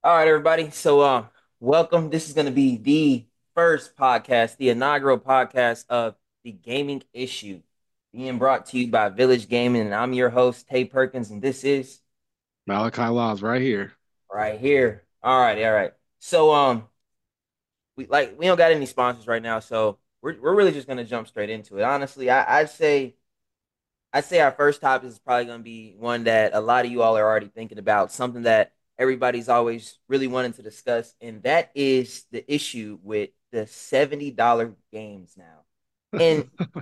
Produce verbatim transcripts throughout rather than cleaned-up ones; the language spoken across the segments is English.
All right, everybody. So, um, welcome. This is going to be the first podcast, the inaugural podcast of the Gaming Issue, being brought to you by Village Gaming, and I'm your host, Tay Perkins, and this is Malachi Law's right here. right here. All right, all right. So, um, we like we don't got any sponsors right now, so we're we're really just gonna jump straight into it. Honestly, I, I'd say I'd say our first topic is probably going to be one that a lot of you all are already thinking about, something that everybody's always really wanting to discuss, and that is the issue with the seventy dollars games now. And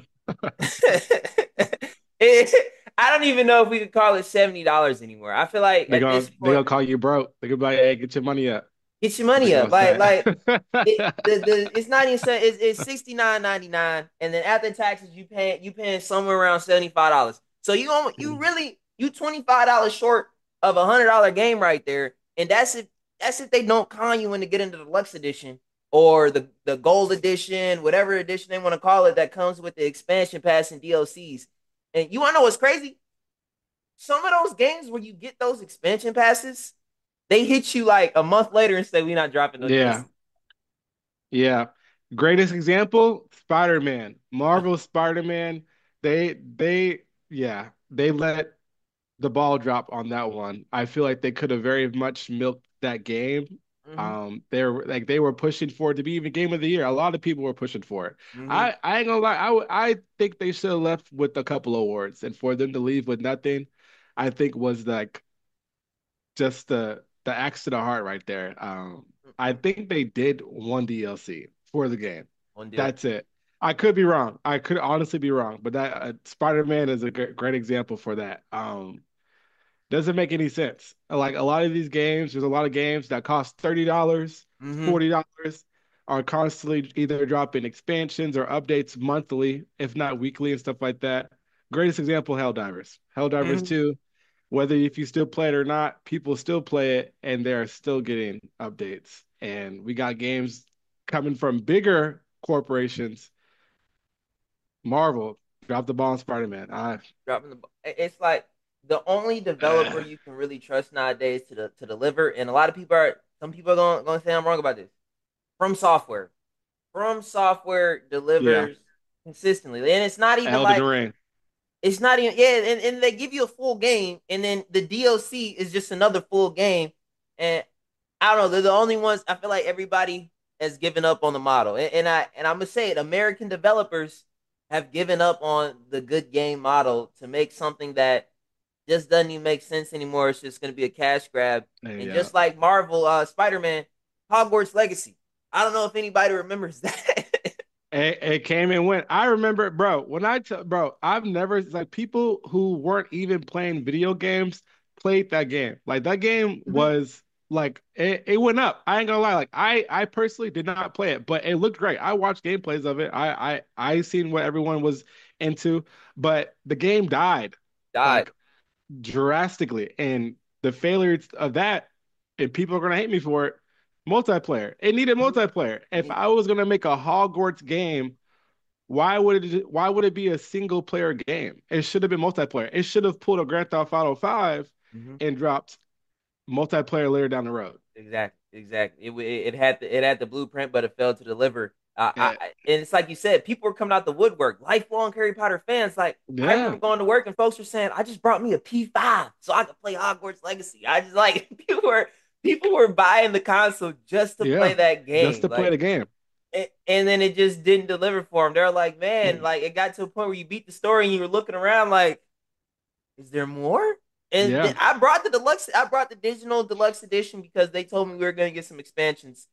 it, I don't even know if we could call it seventy dollars anymore. I feel like They at gonna this they point, gonna call you broke. They gonna be like, hey, get your money up. get your What they money up. gonna Like, say? like it, the, the it's not even it's, it's sixty nine ninety nine, and then after taxes, you pay you paying somewhere around seventy five dollars. So you you really you twenty five dollars short of a hundred dollar game right there, and that's if that's if they don't con you in to get into the deluxe edition or the the gold edition, whatever edition they want to call it, that comes with the expansion pass and D L Cs. And you want to know what's crazy? Some of those games where you get those expansion passes, they hit you like a month later and say we're not dropping no Yeah, D L C. yeah. Greatest example, Spider-Man. Marvel Spider-Man. They they yeah, they let the ball drop on that one. I feel like they could have very much milked that game. Mm-hmm. Um, they're like they were pushing for it to be even game of the year. A lot of people were pushing for it. Mm-hmm. I I ain't gonna lie. I would- I think they should have left with a couple awards, and for them to leave with nothing, I think was like just the the axe to the heart right there. Um, I Mm-mm. think they did one D L C for the game. One deal. That's it. I could be wrong. I could honestly be wrong, but that uh, Spider-Man is a great, great example for that. Um, doesn't make any sense. Like a lot of these games, there's a lot of games that cost thirty dollars Mm-hmm. forty dollars are constantly either dropping expansions or updates monthly, if not weekly and stuff like that. Greatest example, Helldivers. Helldivers Mm-hmm. two, whether if you still play it or not, people still play it and they're still getting updates. And we got games coming from bigger corporations. Marvel dropped the ball on Spider-Man. I Dropping the. It's like the only developer you can really trust nowadays to the, to deliver, and a lot of people are. Some people are going going to say I'm wrong about this. From Software, From Software yeah, delivers consistently, and it's not even Elden like Ring. it's not even yeah, and, and they give you a full game, and then the D L C is just another full game, and I don't know. They're the only ones. I feel like everybody has given up on the model, and, and I and I'm gonna say it. American developers have given up on the good game model to make something that just doesn't even make sense anymore. It's just gonna be a cash grab, and Yeah. just like Marvel, uh, Spider Man, Hogwarts Legacy. I don't know if anybody remembers that. It, it came and went. I remember, bro, when I tell, bro, I've never, like, people who weren't even playing video games played that game. Like, that game Mhm. was, like, it, it went up. I ain't gonna lie. Like, I, I personally did not play it, but it looked great. I watched gameplays of it. I, I, I seen what everyone was into, but the game died, Died. like, drastically. And the failure of that, and people are gonna hate me for it, multiplayer. It needed Mhm. multiplayer. If I was gonna make a Hogwarts game, why would it why would it be a single player game? It should have been multiplayer. It should have pulled a Grand Theft Auto five Mhm. and dropped multiplayer later down the road. Exactly, exactly. It, it it had the it had the blueprint, but it failed to deliver. Uh, I, Eh, I- and it's like you said, people were coming out the woodwork, lifelong Harry Potter fans. Like I yeah, remember going to work and folks were saying, "I just brought me a P five so I could play Hogwarts Legacy." I just like people were people were buying the console just to play yeah. that Just game. to play Like, the game. and, and then it just didn't deliver for them. They're like, man, like it got to a point where you beat the story and you were looking around like, is there more? And th- Yeah. I brought the deluxe. I brought the digital deluxe edition because they told me we were going to get some expansions.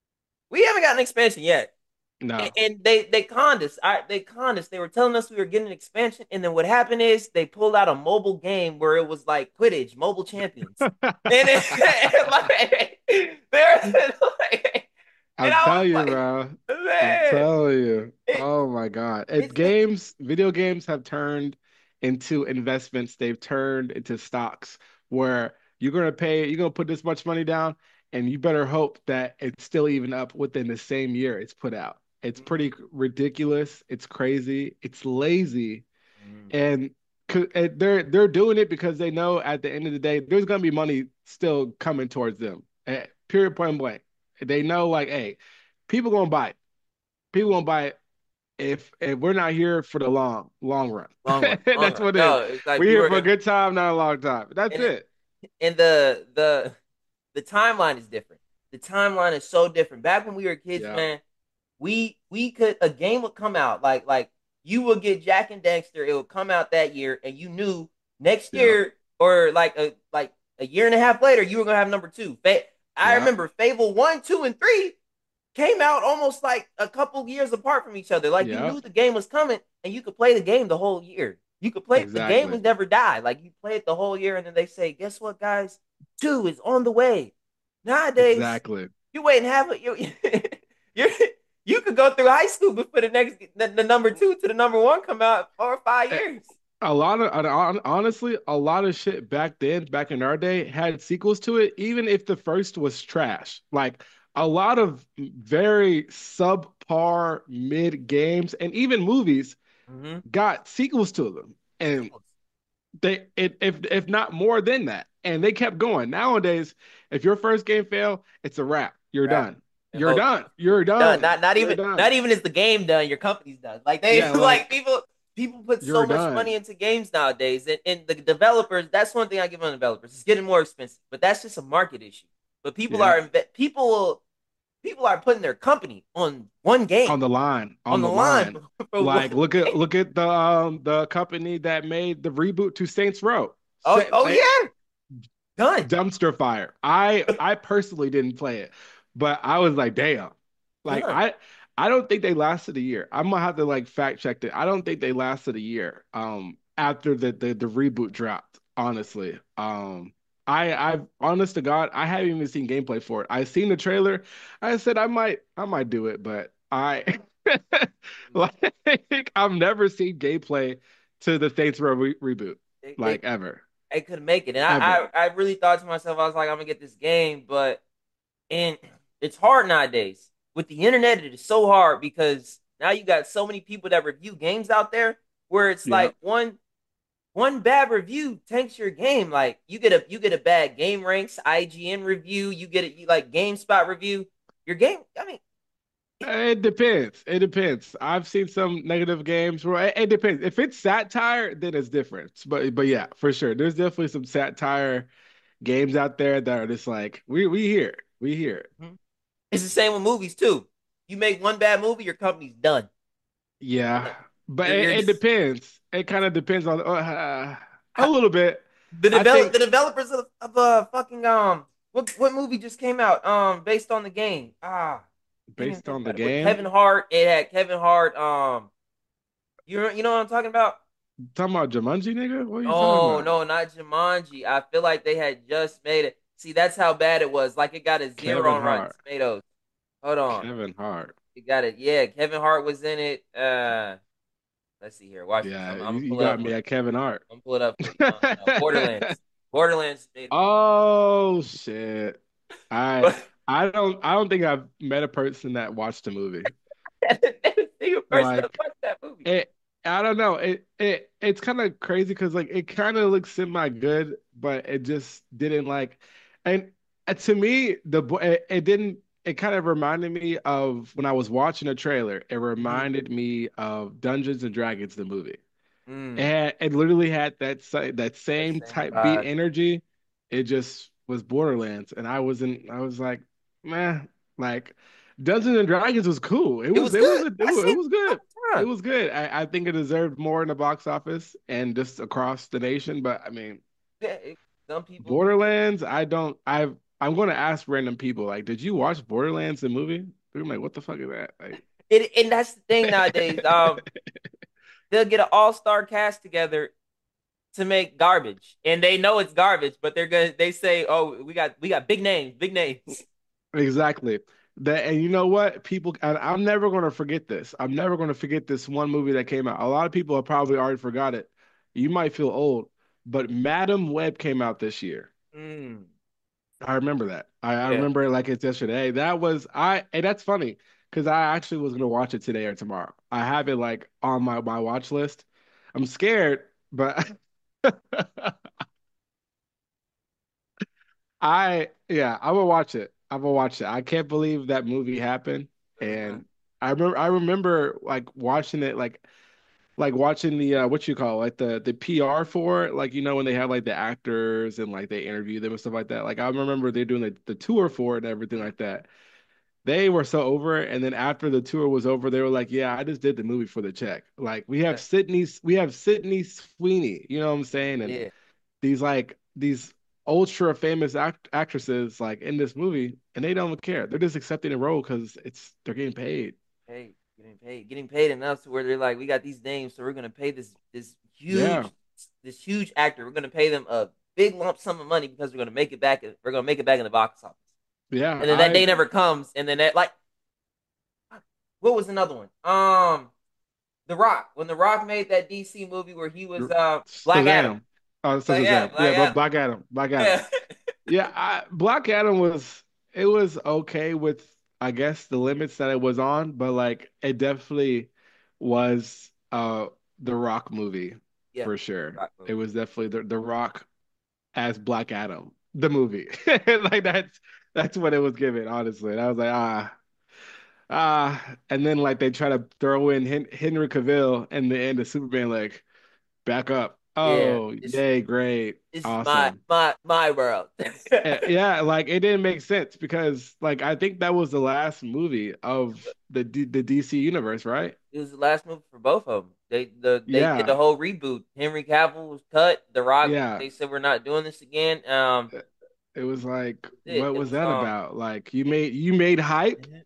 We haven't got an expansion yet, and, No. and they they conned us. I, they conned us. They were telling us we were getting an expansion, and then what happened is they pulled out a mobile game where it was like Quidditch, Mobile Champions, and it, and like they're like, and I'm I was telling you, like, bro. I'm man, telling you. it, Oh my God. And it's it's games, video games have turned into investments. They've turned into stocks where you're gonna pay, you're gonna put this much money down, and you better hope that it's still even up within the same year it's put out. It's mhm, pretty ridiculous. It's crazy. It's lazy. mhm, And c- and they're they're doing it because they know at the end of the day there's gonna be money still coming towards them. Eh, period, point blank. They know like, hey, people gonna buy it. People gonna buy it if if we're not here for the long long run. Long run, long That's run. what it is. No, it's like We're people here are for a gonna, good time, not a long time. That's and it, it. and the the the timeline is different. The timeline is so different. Back when we were kids, Yeah, man, we we could a game would come out like like you would get Jack and Dexter. It would come out that year, and you knew next yeah, year or like a like a year and a half later, you were gonna have number two. I yeah. remember Fable one, two, and three came out almost like a couple years apart from each other. Like you Yeah, knew the game was coming, and you could play the game the whole year. You could play the game exactly. was never die. Like you play it the whole year, and then they say, "Guess what, guys? Two is on the way." Nowadays, Exactly. you wait and have it. You you you could go through high school before the next the, the number two to the number one come out four or five A years. a lot of hon- honestly, a lot of shit back then, back in our day, had sequels to it, even if the first was trash. Like a lot of very subpar mid games and even movies Mm-hmm. got sequels to them. And they it, if if not more than that. And they kept going. Nowadays, if your first game fail, it's a wrap. You're Right. done. And You're hope done. You're done. done. Not not You're even not done. even is the game done. Your company's done. Like they Yeah, like like people people put so you're much done. money into games nowadays, and, and the developers. That's one thing I give on developers. It's getting more expensive, but that's just a market issue. But people Yeah. are people people are putting their company on one On game the line, on on the the line line. for, for Like one look at game. look at the um the company that made the reboot to Saints Row. Oh Sa- oh they, yeah, done dumpster fire. I I personally didn't play it, but I was like, damn. Like done. I I don't think they lasted a year. I'm gonna have to like fact check it. I don't think they lasted a year um after the the, the reboot dropped, honestly. Um I I've honest to God, I haven't even seen gameplay for it. I seen the trailer. I said I might I might do it, but I like I've never seen gameplay to the Saints Row re reboot They, they like ever. they couldn't make it, and Ever. I, I I really thought to myself, I was like, I'm gonna get this game, but and it's hard nowadays with the internet. It is so hard because now you got so many people that review games out there where it's Yeah. like one one bad review tanks your game. Like you get a you get a bad game ranks I G N review, you get it you like GameSpot review. Your game, I mean, It depends. It depends. I've seen some negative games where it, it depends. If it's satire, then it's different. But but yeah, for sure. There's definitely some satire games out there that are just like, we we here. We here. it's the same with movies too. You make one bad movie, your company's done. Yeah. But You're it, you're it just depends. It kind of depends on uh, a little bit. the I develop think the developers of, of uh fucking um what what movie just came out um based on the game ah can't even based think on the about it with game, Kevin Hart. It had Kevin Hart. Um, you you know what I'm talking about? talking about Jumanji, nigga? What are you talking Oh about? no, not Jumanji. I feel like they had just made it. See, that's how bad it was. Like it got a zero Kevin on Rotten Hart. Tomatoes. Hold on, Kevin Hart. it got it. Yeah, Kevin Hart was in it. Uh, let's see here. Watch this. Yeah, I'm, I'm you, gonna you pull it got up me for you. at Kevin Hart. I'm gonna pull it up for you. No, no, no. Borderlands. Borderlands made it. Oh shit. I But I don't I don't think I've met a person that watched the movie. the single person that Like watched that movie. it I don't know. It it it's kind of crazy because like it kind of looks semi good, but it just didn't like and uh, to me the bo- it, it didn't it kind of reminded me of when I was watching a trailer, it Mm, reminded me of Dungeons and Dragons the movie. It mm, had, it literally had that sa- that that same same type beat vibe. energy. It just was Borderlands, and I wasn't. I was like, man, like Dungeons and Dragons was cool. It It was. was It was. good. A, it I was. seen It it was a good. couple It times. was good. I, I think it deserved more in the box office and just across the nation. But I mean, Yeah, it, some people Borderlands. I don't. I've. I'm going to ask random people like, did you watch Borderlands the movie? They're like, what the fuck is that? Like, it, and that's the thing nowadays. Um, they'll get an all star cast together to make garbage, and they know it's garbage, but they're gonna they say, "Oh, we got we got big names, big names." exactly. That and you know what? People and I'm never gonna forget this. I'm never gonna forget this one movie that came out. A lot of people have probably already forgot it. You might feel old, but Madam Web came out this year. Mm, I remember that. I, I yeah, remember it like it's yesterday. That was I and that's funny because I actually was gonna watch it today or tomorrow. I have it like on my, my watch list. I'm scared, but I yeah, I will watch it. I'm gonna watch it. I can't believe that movie happened. Uh-huh. And I remember I remember like watching it like like watching the uh, what you call it, like the the P R for it, like you know when they have like the actors and like they interview them and stuff like that. Like I remember they're doing the, the tour for it and everything like that. They were so over it, and then after the tour was over, they were like, "Yeah, I just did the movie for the check." Like we have Sydney, we have Sydney Sweeney, you know what I'm saying, and Yeah. these like these ultra famous act actresses like in this movie, and they don't care. They're just accepting a role because it's they're getting paid. Hey, getting paid, getting paid enough to where they're like, we got these names, so we're gonna pay this this Yeah, huge this huge actor. We're gonna pay them a big lump sum of money because we're gonna make it back. We're gonna make it back in the box office. yeah. And then that I day never comes. And then that like, what was another one? Um, The Rock. When The Rock made that D C movie where he was uh Black Adam. Shazam. Oh, it's Like yeah, Shazam. Black Yeah, but Adam. Black Adam, Black Adam. Yeah, Yeah, I, Black Adam was it was okay with I guess the limits that it was on, but like it definitely was uh the Rock movie yeah. for sure. Rock It movie. was definitely the the Rock as Black Adam, the movie. Like that's that's what it was given, honestly. And I was like, ah, ah, and then like they try to throw in Hen Henry Cavill in the end of Superman, like back up. Yeah, Oh, this yay, great, this is my awesome. my my world. Uh, Yeah, like it didn't make sense because like I think that was the last movie of the D the D C universe, right? It was the last movie for both of them. They the they did the Yeah, whole reboot. Henry Cavill was cut. The Rock. yeah. They said we're not doing this again. Um, It was like, it what it was was that um. about? Like you made you made hype Mhm.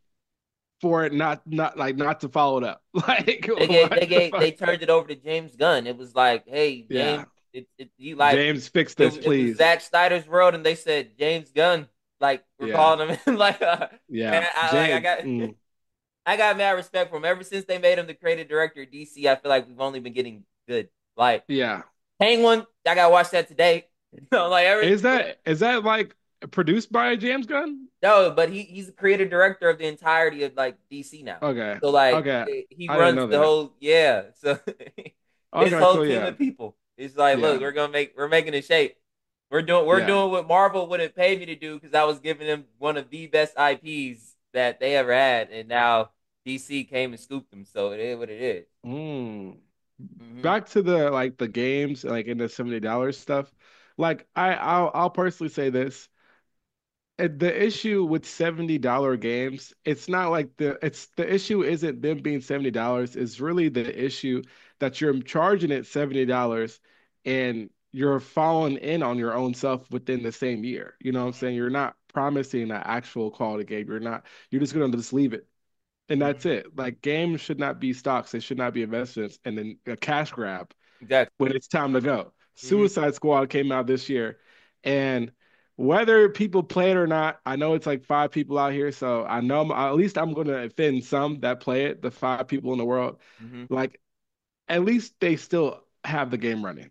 for it not not like not to follow it up. Like They gave what they the gave fuck? they turned it over to James Gunn. It was like, hey James, Yeah. it it you like James, fix it this, it was please. Zack Snyder's world, and they said James Gunn. Like we're Yeah. calling him like uh, man, Yeah. I like I James. got Mm, I got mad respect for him ever since they made him the creative director of D C. I feel like we've only been getting good. Like yeah. Penguin, I gotta watch that today. No, like every Is that is that like produced by James Gunn? no, but he he's the creative director of the entirety of like D C now. Okay. So like Okay. eh, he I didn't runs know the that. whole yeah. So his Okay, whole cool. team Yeah. of people. It's like, look, Yeah. we're gonna make we're making a shape. We're doing we're Yeah. doing what Marvel wouldn't pay me to do because I was giving them one of the best I Ps that they ever had, and now D C came and scooped them. So it is what it is. Mm. Mm-hmm. Back to the like the games, like in the seventy dollars stuff. Like I I'll I'll personally say this. Uh, The issue with seventy dollars games, it's not like the it's the issue isn't them being seventy dollars it's really the issue that you're charging it seventy dollars and you're falling in on your own self within the same year. You know what I'm saying? You're not promising an actual quality game. You're not, you're just gonna just leave it. And that's Mm-hmm. it. Like games should not be stocks, they should not be investments and then a cash grab Exactly. when it's time to go. Mm-hmm. Suicide Squad came out this year, and whether people play it or not, I know it's like five people out here, so I know I'm, at least I'm going to offend some that play it, the five people in the world. Mm-hmm. Like, at least they still have the game running.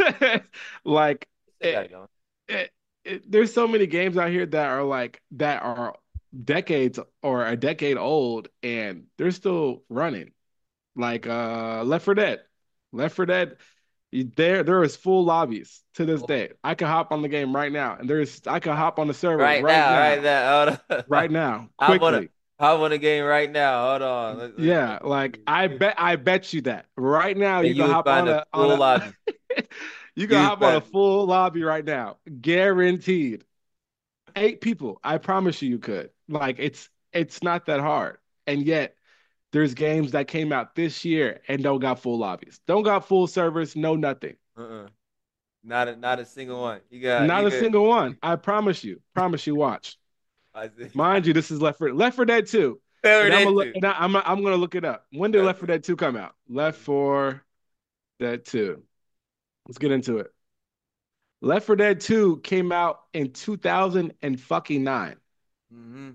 Like, Still got it it, going. it, it, there's so many games out here that are like that are decades or a decade old, and they're still running. Like uh, Left four Dead. Left four Dead there, there is full lobbies to this Well, day. I can hop on the game right now, and there's I can hop on the server right right now, right now, now. Hold on. right now, I wanna quickly. I want a game right now. Hold on. Let, let, let Yeah, me like I see. bet I bet you that right now And you you can would hop find on a a on full a lobby. you can You would hop on a find full lobby right now, guaranteed. Eight people, I promise you, you could. Like it's it's not that hard, and yet there's games that came out this year and don't got full lobbies, don't got full servers, no nothing. uh-uh. Not a not a single one. You got Not you a could single one. I promise you. Promise you. Watch. I see. Mind you, this is Left for Left for Dead two, Cover and I'm that gonna look. too. And I, I'm I'm gonna look it up. When did Left for Dead two come out? Left for Dead two. Let's get into it. Left for Dead two came out in two thousand and fucking nine. Mm-hmm.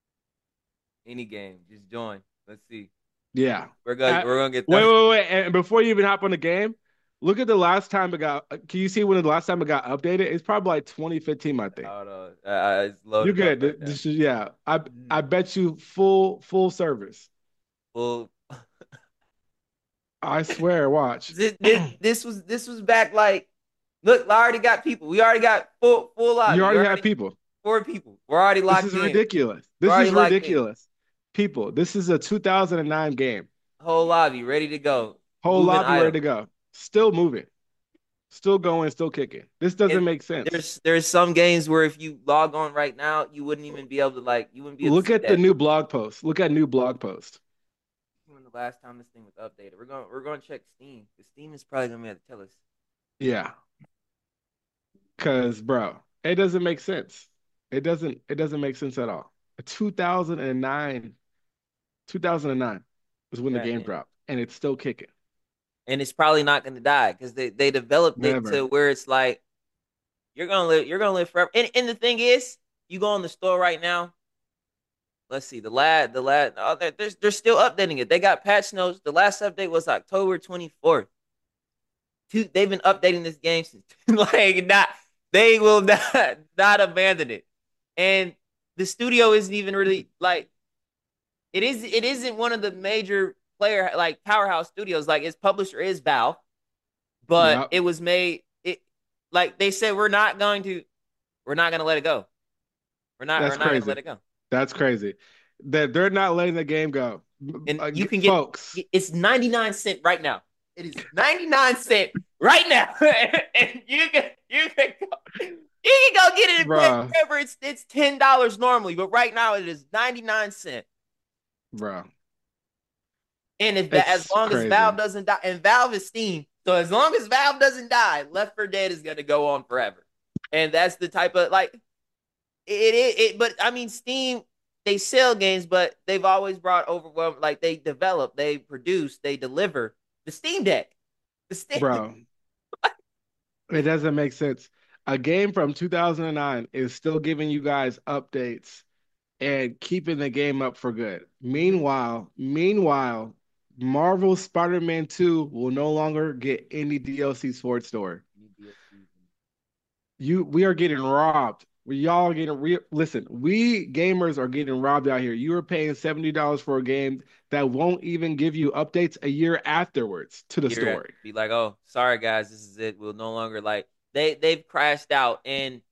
Any game, just join. Let's see. Yeah. We're gonna Uh, we're gonna get wait, thirty. wait, wait. And before you even hop on the game, look at the last time it got. Can you see when the last time it got updated? It's probably like twenty fifteen, I think. Hold on. Uh, it's You're loaded up good. right Th- now. This is yeah. I I Mhm. bet you full full service. Full I swear. Watch. this, this this was this was back like look, I already got people. We already got full full You lobby. We already have already people. Four people. We're already This locked is in. ridiculous. We're This already is locked in. ridiculous. People, this is a two thousand nine game. Whole lobby ready to go. Whole Moving lobby ready item. to go. Still moving. Still going, still kicking. This And doesn't make sense. there's there's some games where if you log on right now, you wouldn't even be able to like you wouldn't be able to Look see at the that. new blog post. Look at new blog post. When the last time this thing was updated, we're going we're going to check Steam. Because Steam is probably gonna be able to tell us. Yeah. Cause bro, it doesn't make sense. It doesn't it doesn't make sense at all. two thousand nine, two thousand nine is when the Yeah, game and, dropped, and it's still kicking. and it's probably not gonna die because they, they developed it Never. to where it's like you're gonna live you're gonna live forever. And and the thing is, you go in the store right now. Let's see, the lad, the lad, oh, they're, they're, they're still updating it. They got patch notes. The last update was October twenty-fourth. Two, they've been updating this game since like not they will not not abandon it. And the studio isn't even really like it is it isn't one of the major player like powerhouse studios. Like its publisher is Valve, but Yep. it was made it like they said we're not going to we're not going to let it go. We're not we're That's not going to crazy. let it go. That's crazy. That they're not letting the game go. And Uh, you can get folks, it's ninety-nine cent right now. It is ninety-nine cent right now. And you can you can go you can go get it in Play bro, Forever. It's it's ten dollars normally, but right now it is ninety-nine cent. bro, And if as it's long as Valve crazy. doesn't die, and Valve is Steam, so as long as Valve doesn't die, Left four Dead is gonna go on forever. And that's the type of like it it, it but I mean Steam they sell games, but they've always brought overwhelm like they develop, they produce, they deliver the Steam Deck. The Steam Bro, it doesn't make sense. A game from two thousand nine is still giving you guys updates and keeping the game up for good. mm-hmm. Meanwhile, meanwhile, Marvel Spider-Man two will no longer get any D L Cs for its store. You we are getting robbed. We y'all are getting re- listen, we gamers are getting robbed out here. You are paying seventy dollars for a game that won't even give you updates a year afterwards to the You're at story. be like, oh, sorry guys, this is it. We'll no longer like they they've crashed out and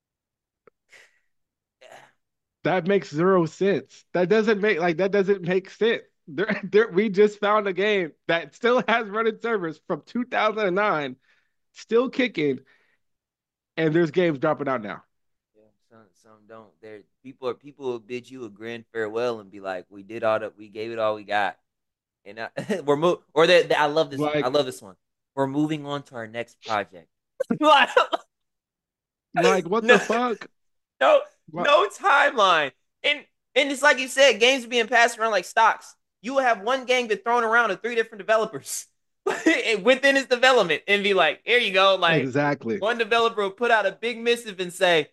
That makes zero sense. That doesn't make like that doesn't make sense. There, there, we just found a game that still has running servers from two thousand nine, still kicking, and there's games dropping out now. yeah, some some don't. There people are people will bid you a grand farewell and be like, we did all that, we gave it all we got, and I, we're moving. Or that I love this one. I Like, love this one. We're moving on to our next project. no, like what the fuck? no, What? no timeline. And and it's like you said, games are being passed around like stocks. You will have one game get thrown around to three different developers within its development and be like, here you go. Like Exactly. one developer will put out a big missive and say,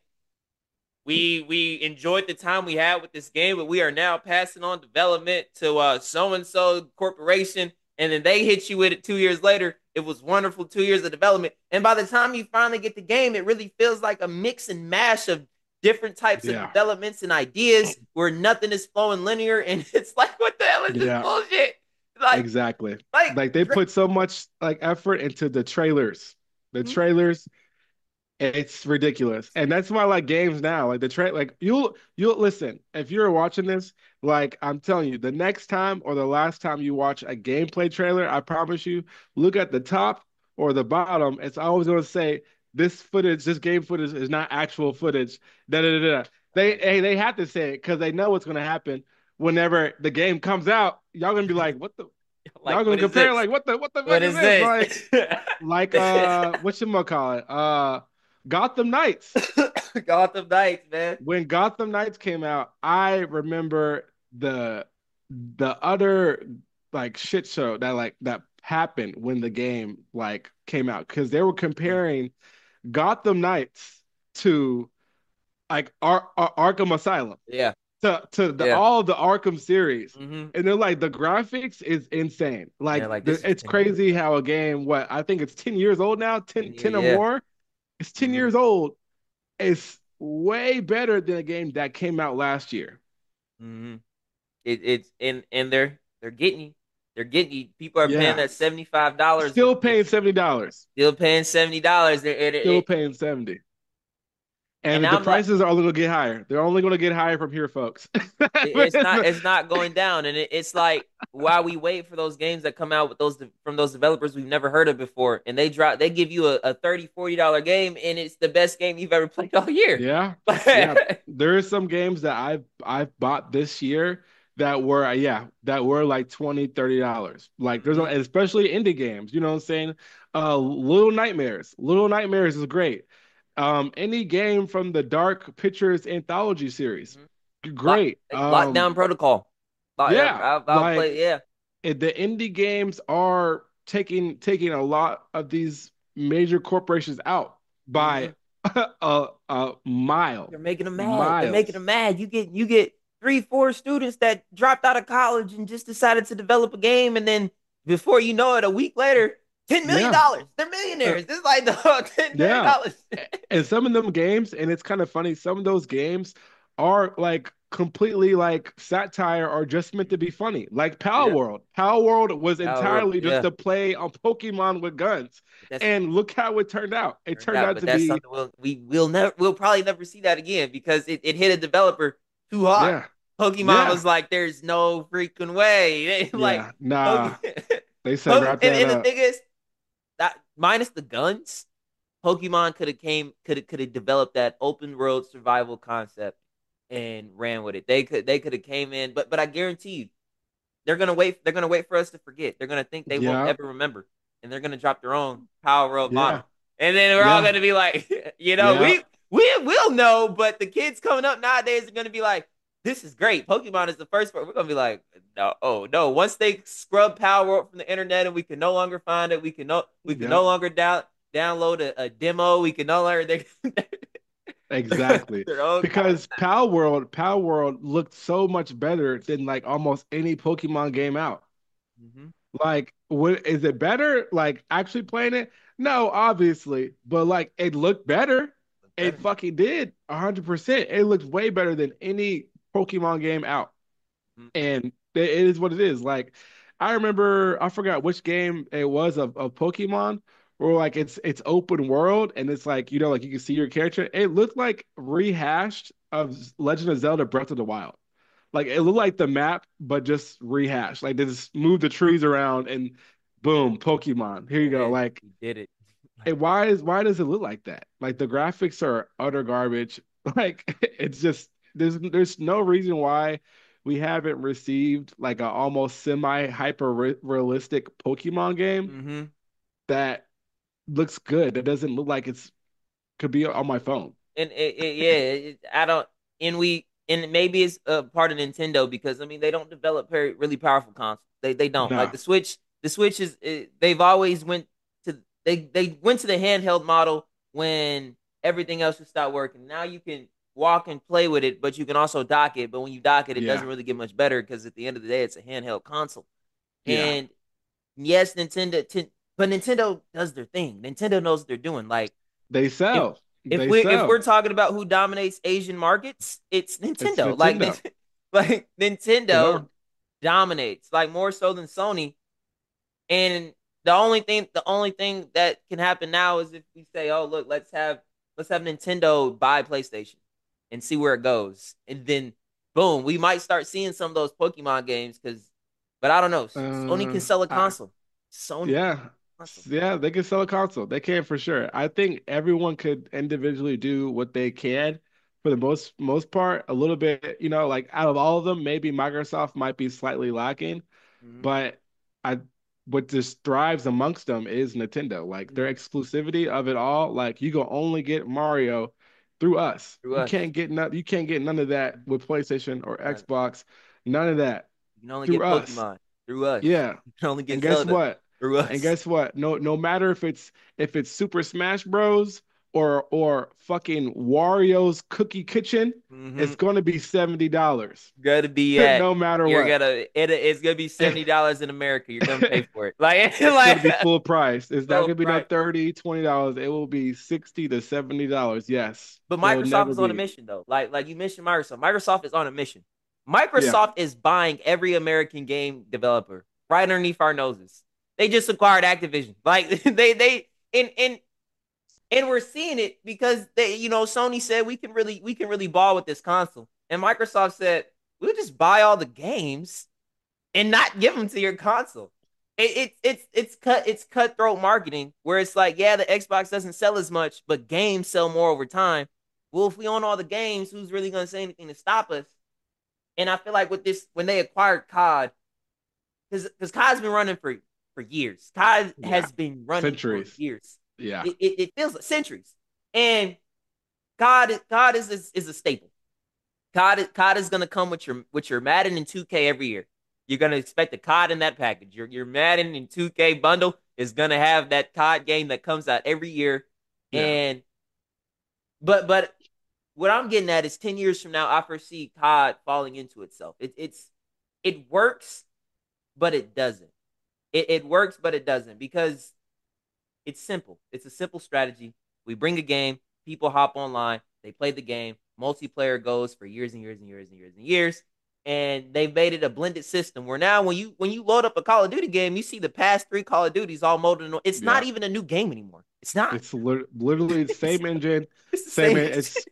we we enjoyed the time we had with this game, but we are now passing on development to uh so and so corporation, and then they hit you with it two years later. It was wonderful two years of development, and by the time you finally get the game, it really feels like a mix and mash of different types of Yeah. developments and ideas where nothing is flowing linear, and it's like, what the hell is this Yeah. bullshit? Like, Exactly. like Like they put so much like effort into the trailers. The trailers, it's ridiculous. And that's why I like games now. Like the tra like you'll you'll listen, if you're watching this, like I'm telling you, the next time or the last time you watch a gameplay trailer, I promise you, look at the top or the bottom. It's always gonna say this footage, this game footage is not actual footage. Da da da da. They hey, they have to say it because they know what's gonna happen whenever the game comes out. Y'all gonna be like, what the like y'all gonna what is compare this? like what the what the What fuck is is this? Like this? like uh what you call it? Uh Gotham Knights. Gotham Knights, man. When Gotham Knights came out, I remember the the utter like shit show that like that happened when the game like came out because they were comparing Gotham Knights to like Ar Ar Arkham Asylum Yeah, to to the yeah. all the Arkham series. Mm-hmm. And they're like the graphics is insane. Yeah, Like like the, this is it's ten years crazy ago. how a game what I think it's ten years old now, ten, ten years, ten or yeah. more. It's ten Mm-hmm. years old. It's way better than a game that came out last year. Mm-hmm. It, it's and and they're they're getting you. They're getting you. People are paying Yeah. that seventy five dollars and Still paying seventy dollars. still paying seventy dollars. It, it, Still it, paying seventy. And And now the I'm like, prices are only going to get higher. They're only going to get higher from here, folks. it's not it's not going down, and it, it's like while we wait for those games that come out with those from those developers we've never heard of before, and they drop they give you a, a thirty forty dollar game, and it's the best game you've ever played all year. Yeah. Yeah. There are some games that I've I've bought this year that were yeah, that were like twenty, thirty dollars. Like there's a- Hmm. especially indie games, you know what I'm saying? Uh Little Nightmares. Little Nightmares is great. Um any game from the Dark Pictures anthology series. Hmm. Lock, Great. Um Lockdown Protocol. Lock, yeah, I'll, I'll like play. Yeah. it- the indie games are taking taking a lot of these major corporations out Hmm. by a, a mile, They're making them mad. They're making miles. them mad. You get you get three, four students that dropped out of college and just decided to develop a game, and then before you know it, a week later, ten million Yeah, dollars. They're uh, millionaires. It's like the ten million yeah. dollars. And some of them games, and it's kind of funny, some of those games are like completely like satire or just meant to be funny. Like Pal Yeah, World. Pal World was Power World. entirely just Yeah, to play on Pokemon with guns. but that's And look how it turned out. It turned turned out. out But to that's be, something we'll we will never we'll probably never see that again because it, it hit a developer too hard. yeah, Pokemon yeah, was like, "There's no freaking way." like, yeah. Nah, Pokemon, they said and, wrap that and the up. thing is that minus the guns, Pokemon could have came could have could have developed that open world survival concept and ran with it. They could they could have came in, but but I guarantee you, they're gonna wait. They're gonna wait for us to forget. They're gonna think they won't Yeah, ever remember, and they're gonna drop their own Power World yeah, model, and then we're all yeah, gonna be like, you know, yeah, we we will know, but the kids coming up nowadays are gonna be like, this is great. Pokemon is the first part. We're gonna be like, no, oh no. Once they scrub Power World from the internet and we can no longer find it, we can no we can yeah. no longer down download a, a demo. We can no longer they, Exactly. their own Because Pal World, Pal World looked so much better than like almost any Pokemon game out. content. Like, what is it better? Like actually playing it? No, obviously, but like it looked better. It Better. fucking did a hundred percent. It looked way better than any Pokemon game out. Mhm. And it it is what it is. Like, I remember I forgot which game it was of, of Pokemon, where like it's it's open world and it's like you know like you can see your character. It looked like rehashed of Legend of Zelda Breath of the Wild. Like it looked like the map, but just rehashed. Like they just moved the trees around and boom, Pokemon. Here you There it go. is. Like, We did it. Like, and why is why does it look like that? Like the graphics are utter garbage. Like it's just there's there's no reason why we haven't received like a almost semi hyper re realistic Pokemon game mm-hmm. that looks good. That doesn't look like it's could be on my phone. And it, it, yeah, it, I don't, and we, and maybe it's a part of Nintendo because I mean they don't develop very really powerful consoles. They they don't like Nah. the Switch. The Switch is it, they've always went to they they went to the handheld model when everything else just stopped working. Now you can walk and play with it, but you can also dock it. But when you dock it, it Yeah. doesn't really get much better because at the end of the day, it's a handheld console. Yeah. And yes, Nintendo, t- but Nintendo does their thing. Nintendo knows what they're doing. Like They if sell. if They we if we're sell. talking about who dominates Asian markets, it's It's Nintendo. Like Nintendo. like They Nintendo are. dominates, like more so than Sony. And the only thing the only thing that can happen now is if we say, "Oh, look, let's have let's have Nintendo buy PlayStation and see where it goes." And then boom, we might start seeing some of those Pokemon games cuz but I don't know. Sony can Uh, sell a I, console. Sony can yeah, sell a console. yeah, they can sell a console. They can for sure. I think everyone could individually do what they can for the most most part. A little bit, you know, like out of all of them, maybe Microsoft might be slightly lacking, Mhm. but I what just thrives amongst them is Nintendo. Like their Mhm. exclusivity of it all. Like you can only get Mario through us. Through You us. can't get none. You can't get none of that with PlayStation or None. Xbox. None of that You can only through get us. Pokemon through us. Yeah. You can only And get guess Zelda what? through And us. guess what? No, no matter if it's if it's Super Smash Bros. or or fucking Wario's Cookie Kitchen, Mm-hmm. it's gonna be seventy dollars. Gotta be at No matter you're what. gonna it, it's gonna be seventy dollars in America. You're gonna pay It's for it. Like gonna like be full price. It's not full gonna be no price. thirty, twenty dollars. It will be sixty to seventy dollars. Yes. But It'll Microsoft never is on a be. mission though. Like like you mentioned Microsoft. Microsoft is on a mission. Yeah. Microsoft is buying every American game developer right underneath our noses. They just acquired Activision. Like they they in in and we're seeing it because they, you know, Sony said we can really we can really ball with this console, and Microsoft said we'll just buy all the games and not give them to your console. It, it it's it's cut it's cutthroat marketing where it's like, yeah, the Xbox doesn't sell as much, but games sell more over time. Well, if we own all the games, who's really going to say anything to stop us? And I feel like with this, when they acquired C O D, because because C O D's been running for for years. C O D Yeah. has been running for Centuries. years. Yeah. It, it, it feels like centuries. And C O D, C O D is, is, is a staple. C O D, C O D is going to come with your with your Madden and two K every year. You're going to expect a C O D in that package. Your your Madden and two K bundle is going to have that C O D game that comes out every year. Yeah. And but but what I'm getting at is ten years from now, I foresee C O D falling into itself. It, it's it works, but it doesn't. It, it works, but it doesn't because it's simple. It's a simple strategy. We bring a game, people hop online, they play the game, multiplayer goes for years and years and years and years and years. And they've made it a blended system where now when you when you load up a Call of Duty game, you see the past three Call of Duties all molded. In, it's not Yeah. even a new game anymore. It's not. It's li literally the it's, same engine, it's the same. same. It's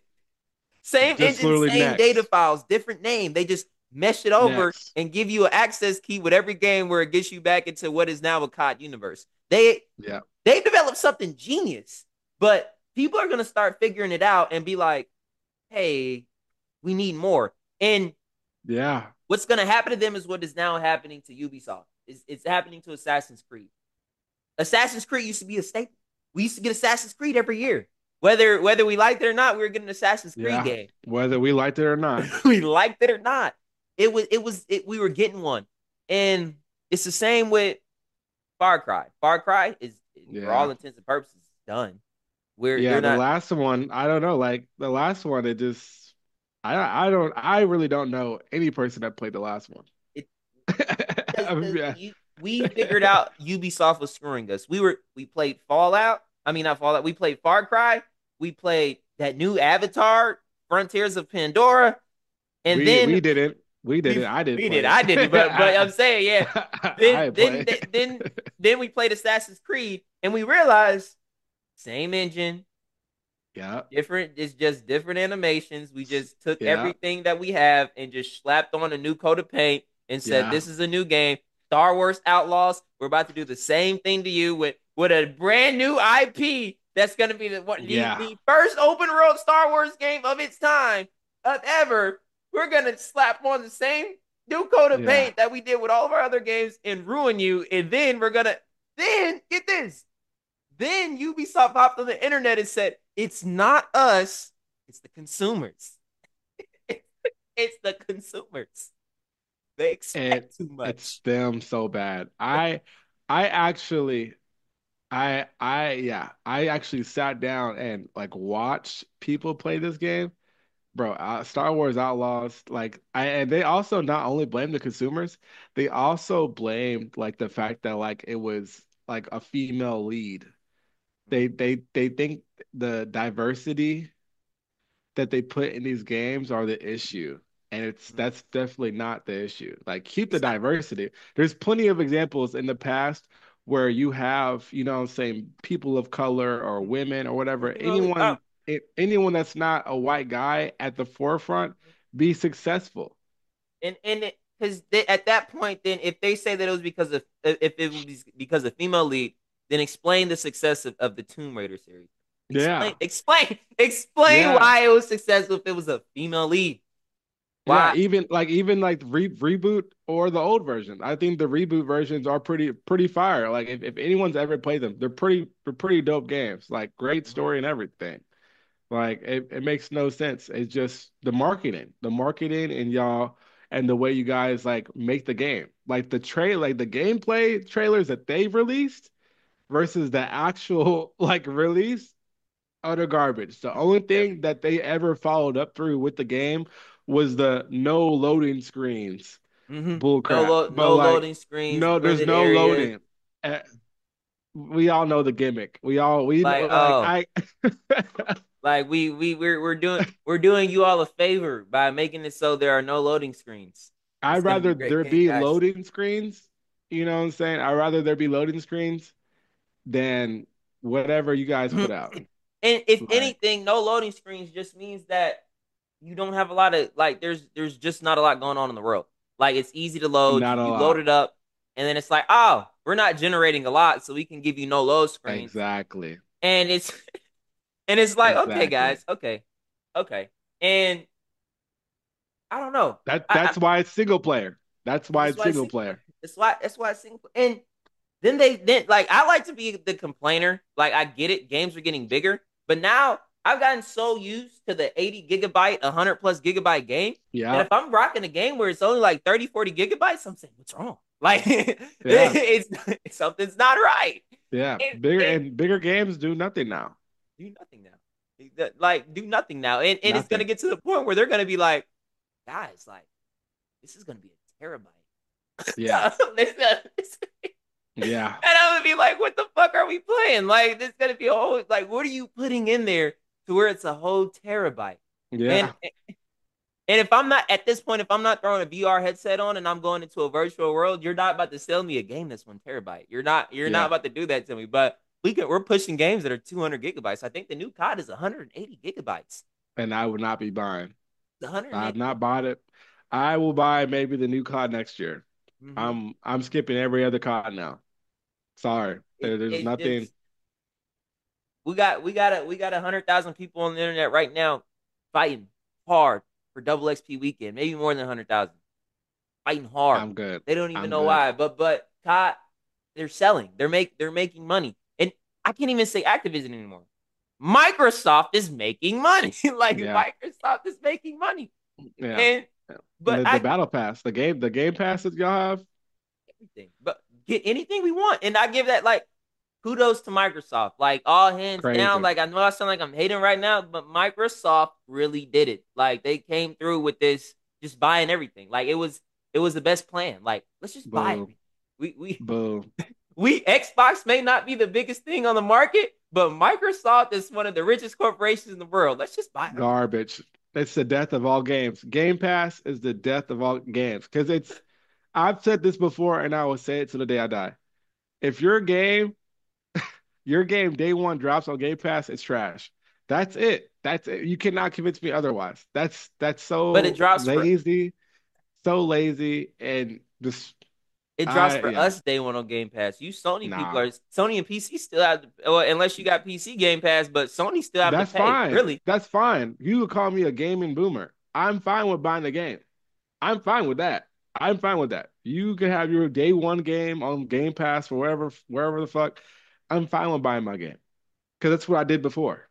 Same just engine, literally same data next, files, different name. They just mesh it over next. and give you an access key with every game where it gets you back into what is now a C O D universe. They Yeah. they developed something genius, but people are gonna start figuring it out and be like, "Hey, we need more." And Yeah. what's gonna happen to them is what is now happening to Ubisoft. It's, it's happening to Assassin's Creed. Assassin's Creed used to be a staple. We used to get Assassin's Creed every year. Whether whether we liked it or not, we were getting an Assassin's Creed Yeah. game. Whether we liked it or not. We liked it or not. It was it was it, we were getting one. And it's the same with Far Cry. Far Cry is for all Yeah. intents and purposes done. We're Yeah. they're The not last one, I don't know. Like the last one, it just, I I don't, I really don't know any person that played the last one. it because the, Yeah. you, we figured out Ubisoft was screwing us. We were we played Fallout. I mean not Fallout. We played Far Cry. We played that new Avatar, Frontiers of Pandora, and We then we didn't. We didn't. we I didn't we did. play I didn't, it. but but I'm I, saying, yeah. I Then didn't then play then it. then we played Assassin's Creed, and we realized same engine, Yeah. different. It's just different animations. We just took Yeah. everything that we have and just slapped on a new coat of paint and said, Yeah. "This is a new game." Star Wars Outlaws. We're about to do the same thing to you with with a brand new I P. That's gonna be the what the, Yeah. the first open world Star Wars game of its time of ever. We're gonna slap on the same new coat of Yeah. paint that we did with all of our other games and ruin you. And then we're gonna then get this. Then Ubisoft hopped on the internet and said, "It's not us, it's the consumers. It's the consumers. They And expect too it's much." them so bad. I I actually I I yeah, I actually sat down and like watched people play this game. Bro, uh, Star Wars Outlaws, like I and they also not only blame the consumers, they also blamed like the fact that like it was like a female lead. They they they think the diversity that they put in these games are the issue. And it's Mm-hmm. that's definitely not the issue. Like keep the It's not. diversity. There's plenty of examples in the past where you have, you know what I'm saying, people of color or women or whatever, Female lead. Oh, anyone anyone that's not a white guy at the forefront be successful. and and because at that point, then if they say that it was because of if it was because of female lead, then explain the success of, of the Tomb Raider series. Explain, Yeah. explain, explain Yeah. why it was successful if it was a female lead. Yeah, Why? even like even like re reboot or the old version. I think the reboot versions are pretty pretty fire. Like if, if anyone's ever played them, they're pretty they're pretty dope games. Like great Mm-hmm. story and everything. Like it, it makes no sense. It's just the marketing, the marketing and y'all and the way you guys like make the game. Like the trail like the gameplay trailers that they've released versus the actual like release, utter garbage. The only Yeah. thing that they ever followed up through with the game was the no loading screens. Mm-hmm. Bull No, crap. lo- But no like, loading screens, no, there's blended no areas. loading. Uh, we all know the gimmick. We all we know Like, like oh, I like we we we're we're doing we're doing you all a favor by making it so there are no loading screens. It's I'd gonna be a rather great there game, be guys. loading screens. You know what I'm saying? I'd rather there be loading screens than whatever you guys put out. And if Like anything, no loading screens just means that you don't have a lot of like there's there's just not a lot going on in the world. Like it's easy to load. not You, a you load lot. it up, and then it's like, oh, we're not generating a lot, so we can give you no load screens. Exactly. And it's and it's like, okay, Exactly. guys, okay, okay. And I don't know. That I, I that's why it's single player. That's why that's it's why it's single single player. player. That's why that's why it's single player. And then they then like I like to be the complainer. Like I get it, games are getting bigger, but now I've gotten so used to the eighty gigabyte, one hundred plus gigabyte game that Yeah. if I'm rocking a game where it's only like thirty, forty gigabytes, I'm saying, what's wrong? Like Yeah. it's, it's something's not right. Yeah. And, Bigger and and bigger games do nothing now. do nothing now. Like do nothing now. And and it's gonna Nothing. get to the point where they're gonna be like, guys, like, this is gonna be a terabyte. Yeah. And Yeah. I'm gonna be like, what the fuck are we playing? Like, this is gonna be a whole like, what are you putting in there to where it's a whole terabyte? And Yeah. and if I'm not at this point, if I'm not throwing a V R headset on and I'm going into a virtual world, you're not about to sell me a game that's one terabyte. You're not you're not Yeah. about to do that to me. But we can we're pushing games that are two hundred gigabytes. I think the new C O D is one hundred eighty gigabytes. And I would not be buying. I have one hundred eighty. not bought it. I will buy maybe the new C O D next year. Mm-hmm. I'm I'm skipping every other C O D now. Sorry. It, There, there's it's nothing. just we got we got a we got a hundred thousand people on the internet right now fighting hard for double X P weekend, maybe more than a hundred thousand, fighting hard. I'm good. They don't even I'm know good. why, but but C O D, they're selling, they're make they're making money, and I can't even say Activision anymore. Microsoft is making money, like Yeah. Microsoft is making money, Yeah. and And but the, the I battle pass, the game, the game pass that y'all have, everything, but get anything we want, and I give that like kudos to Microsoft. Like all hands down. crazy. Like I know I sound like I'm hating right now, but Microsoft really did it. Like they came through with this just buying everything. Like it was it was the best plan. Like let's just buy Boo. everything. We we Boo. we Xbox may not be the biggest thing on the market, but Microsoft is one of the richest corporations in the world. Let's just buy everything. Garbage. It's the death of all games. Game Pass is the death of all games because it's. I've said this before, and I will say it to the day I die. If your game, your game day one drops on Game Pass, it's trash. That's it. That's it. You cannot convince me otherwise. That's that's But it so drops for lazy, so lazy, and just it drops I for yeah. us day one on Game Pass. You Sony people Nah, are Sony and P C still have to, well, unless you got P C Game Pass, but Sony still have to that's pay. fine. Really, That's fine. You could call me a gaming boomer. I'm fine with buying the game. I'm fine with that. I'm fine with that. You can have your day one game on Game Pass or wherever, wherever the fuck. I'm fine with buying my game because that's what I did before.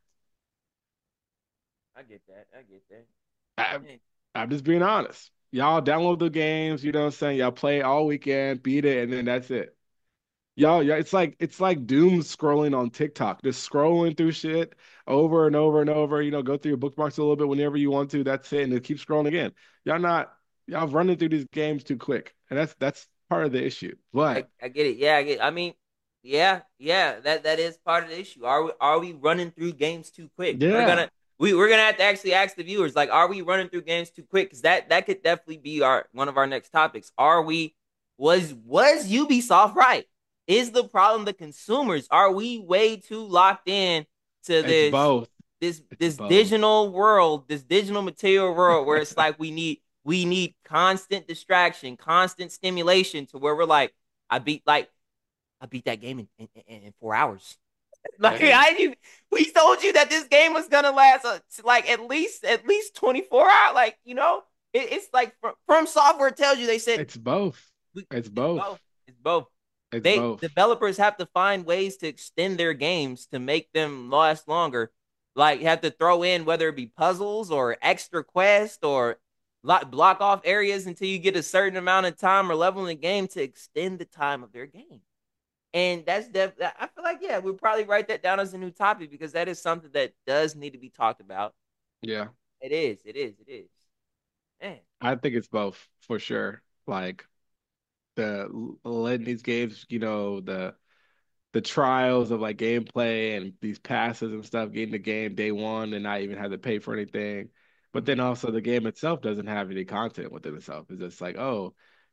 I get that. I get that. I, Yeah. I'm just being honest. Y'all download the games, you know what I'm saying? Y'all play all weekend, beat it, and then that's it. Y'all, yeah, it's like it's like doom scrolling on TikTok, just scrolling through shit over and over and over. You know, go through your bookmarks a little bit whenever you want to. That's it, and then keep scrolling again. Y'all not y'all running through these games too quick, and that's that's part of the issue. I, But I get it. Yeah, I get. I mean, yeah, yeah. That that is part of the issue. Are we are we running through games too quick? We're yeah, gonna we we're gonna have to actually ask the viewers like, are we running through games too quick? Because that that could definitely be our one of our next topics. Are we was was Ubisoft right? Is the problem the consumers? Are we way too locked in to it's this both. this It's this both. digital world, this digital material world where it's like we need we need constant distraction, constant stimulation to where we're like, I beat like I beat that game in, in, in four hours. Like Hey, I we told you that this game was gonna last uh, like at least at least twenty-four hours. Like, you know, it, it's like from, from software tells you they said it's both. we, It's it's both. both. It's both. It's They both. developers have to find ways to extend their games to make them last longer. Like you have to throw in whether it be puzzles or extra quests or lock, block off areas until you get a certain amount of time or level in the game to extend the time of their game. And that's def- I feel like yeah, we'll probably write that down as a new topic because that is something that does need to be talked about. Yeah, It is, it is, it is. Man, I think it's both for sure. Like the letting these games, you know, the the trials of like gameplay and these passes and stuff, getting the game day one and not even have to pay for anything. But then mm-hmm. also the game itself doesn't have any content within itself. It's just like, oh,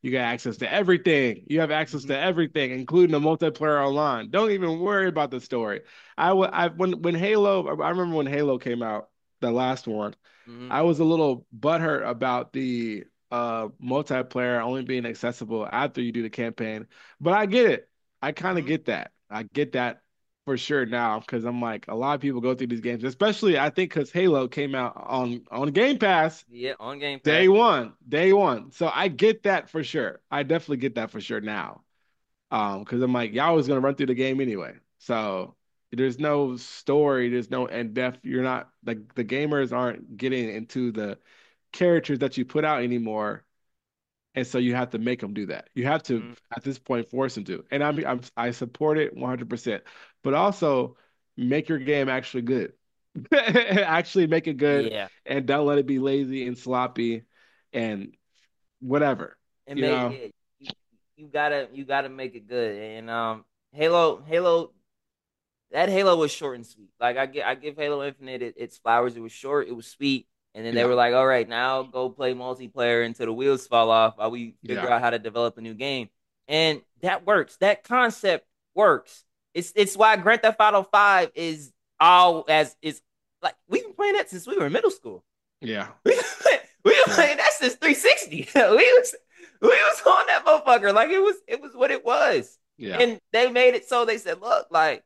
You got access to everything. You have access Mhm. to everything, including the multiplayer online. Don't even worry about the story. I, w- I when when Halo, I remember when Halo came out, the last one, Mhm. I was a little butthurt about the uh multiplayer only being accessible after you do the campaign. But I get it. I kind of Mhm. get that. I get that for sure now because I'm like a lot of people go through these games, especially I think because Halo came out on on Game Pass Yeah, on Game Pass. day one, day one. So I get that for sure. I definitely get that for sure now. Um, because I'm like, y'all was gonna run through the game anyway. So there's no story, there's no in depth. You're not like the gamers aren't getting into the characters that you put out anymore, and so you have to make them do that. You have to Mhm. at this point force them to. And I'm, I'm I support it one hundred percent, but also make your game actually good. Actually make it good, Yeah, and don't let it be lazy and sloppy and whatever. and You make know? it, you, you gotta you gotta make it good. And um, Halo Halo that Halo was short and sweet. Like I get I give Halo Infinite it, its flowers. It was short, it was sweet, and then they Yeah, were like, all right, now go play multiplayer until the wheels fall off while we figure yeah, out how to develop a new game. And that works. That concept works. It's it's why Grand Theft Auto Five is all as is like we've been playing that since we were in middle school. yeah, We we been yeah, playing that since three sixty. we was we was on that motherfucker like it was it was what it was. yeah, And they made it so they said, look, like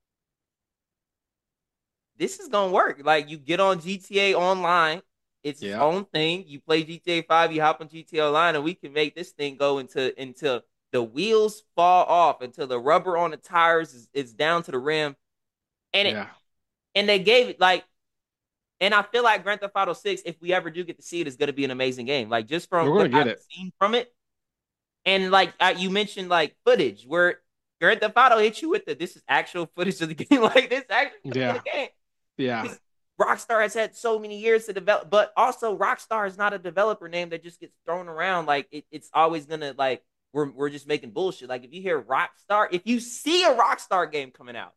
this is gonna work. Like you get on G T A Online, it's its yeah, own thing. You play G T A Five, you hop on G T A Online, and we can make this thing go into until the wheels fall off, until the rubber on the tires is, is down to the rim, and it yeah. and they gave it like. And I feel like Grand Theft Auto Six, if we ever do get to see it, is going to be an amazing game. Like just from We're what gonna get I've it. seen from it, and like I, you mentioned, like footage where Grand Theft Auto hit you with the this is actual footage of the game, like this actual footage of Yeah, the game. yeah, Because Rockstar has had so many years to develop, but also Rockstar is not a developer name that just gets thrown around. Like it, it's always gonna like we're we're just making bullshit. Like if you hear Rockstar, if you see a Rockstar game coming out,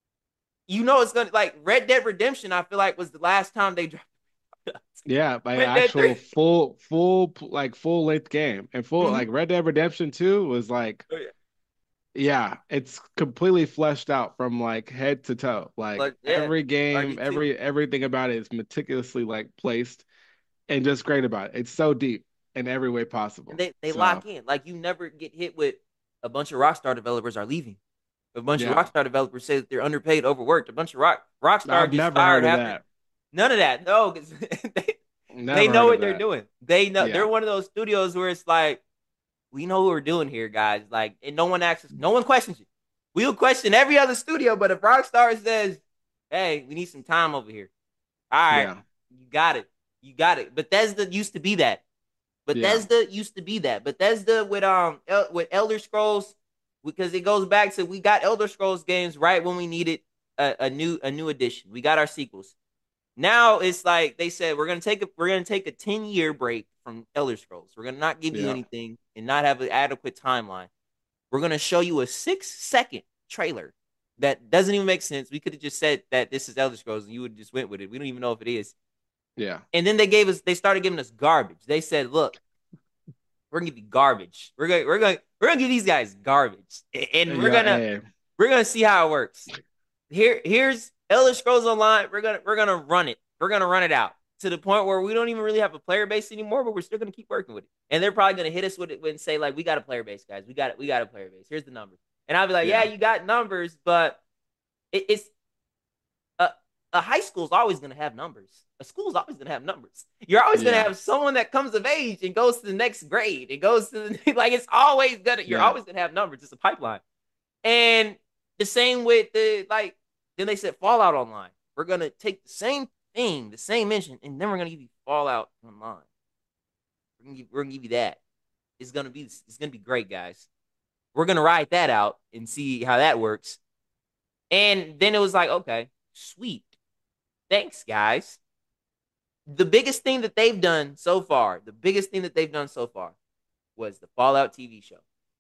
you know it's gonna like Red Dead Redemption. I feel like was the last time they dropped yeah. Like Red Dead actual Three. full, full, like full length game and full Mm-hmm. like Red Dead Redemption two was like, Oh, yeah. yeah, it's completely fleshed out from like head to toe. Like But yeah, every R game, D two. every everything about it is meticulously like placed and just great about it. It's so deep in every way And possible. they they So lock in. Like you never get hit with a bunch of Rockstar developers are leaving. A bunch of yeah, Rockstar developers say that they're underpaid, overworked. A bunch of rock Rockstar I've gets never fired heard of after that. none of that. No, 'cause they they Never know heard of what they're that. doing. They know they're Yeah, one of those studios where it's like we know what we're doing here, guys. Like, and no one asks, no one questions it. We'll question every other studio, but if Rockstar says, "Hey, we need some time over here," all right, yeah, you got it, you got it. Bethesda used to be that. yeah, Bethesda used to be that. Bethesda with um El- with Elder Scrolls because it goes back to we got Elder Scrolls games right when we needed a, a new a new edition. We got our sequels. Now it's like they said we're gonna take a we're gonna take a ten year break from Elder Scrolls. We're gonna not give you yeah, anything and not have an adequate timeline. We're gonna show you a six second trailer that doesn't even make sense. We could have just said that this is Elder Scrolls and you would just went with it. We don't even know if it is. yeah, And then they gave us they started giving us garbage. They said, look, we're gonna give you garbage. We're gonna we're gonna we're gonna give these guys garbage, and we're yeah. gonna Hey, we're gonna see how it works. Here here's Elder Scrolls Online. We're gonna we're gonna run it. We're gonna run it out to the point where we don't even really have a player base anymore, but we're still gonna keep working with it. And they're probably gonna hit us with it and say like, we got a player base, guys. We got it. We got a player base. Here's the numbers. And I'll be like, yeah, yeah, you got numbers, but it, it's a, a high school's always going to have numbers. A school's always going to have numbers. You're always going to yeah, have someone that comes of age and goes to the next grade. It goes to the, like, it's always going to, you're yeah, always going to have numbers. It's a pipeline. And the same with the, like, then they said Fallout Online. We're going to take the same thing, the same engine, and then we're going to give you Fallout Online. We're going to give, we're gonna give you that. It's going to be, it's going to be great, guys. We're going to ride that out and see how that works. And then it was like, okay, sweet. Thanks, guys. The biggest thing that they've done so far, the biggest thing that they've done so far was the Fallout T V show.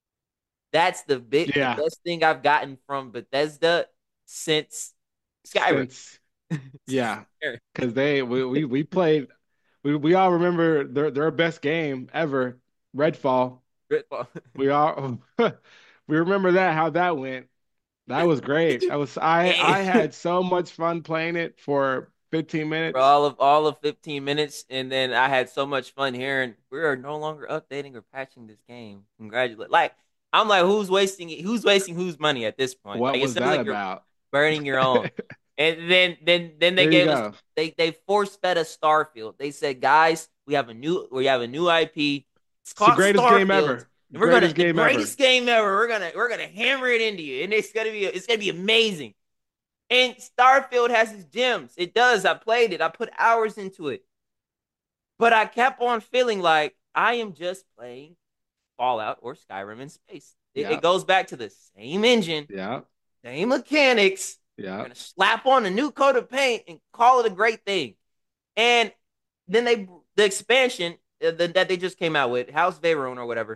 That's the big, the yeah. best thing I've gotten from Bethesda since Skyrim. Since yeah, because they we, we we played we we all remember their their best game ever, Redfall. We all we remember that how that went. That was great. I was I I had so much fun playing it for fifteen For minutes. all of all of fifteen minutes, and then I had so much fun hearing we are no longer updating or patching this game. Congratulate! Like I'm like, who's wasting it? Who's wasting whose money at this point? What Like it was sounds that like you're about? burning your own. And then then then they There you gave us go. they they force fed us Starfield. They said, guys, we have a new we have a new I P. It's It's the called greatest game Starfield. ever. And we're gonna Greatest the game ever. greatest game ever. We're gonna we're gonna hammer it into you. And it's gonna be it's gonna be amazing. And Starfield has its gems. It does. I played it. I put hours into it. But I kept on feeling like I am just playing Fallout or Skyrim in space. It, it Yeah. goes back to the same engine, Yeah. same mechanics. We're Yeah. gonna slap on a new coat of paint and call it a great thing. And then they the expansion uh, the, that they just came out with, House Veyron or whatever,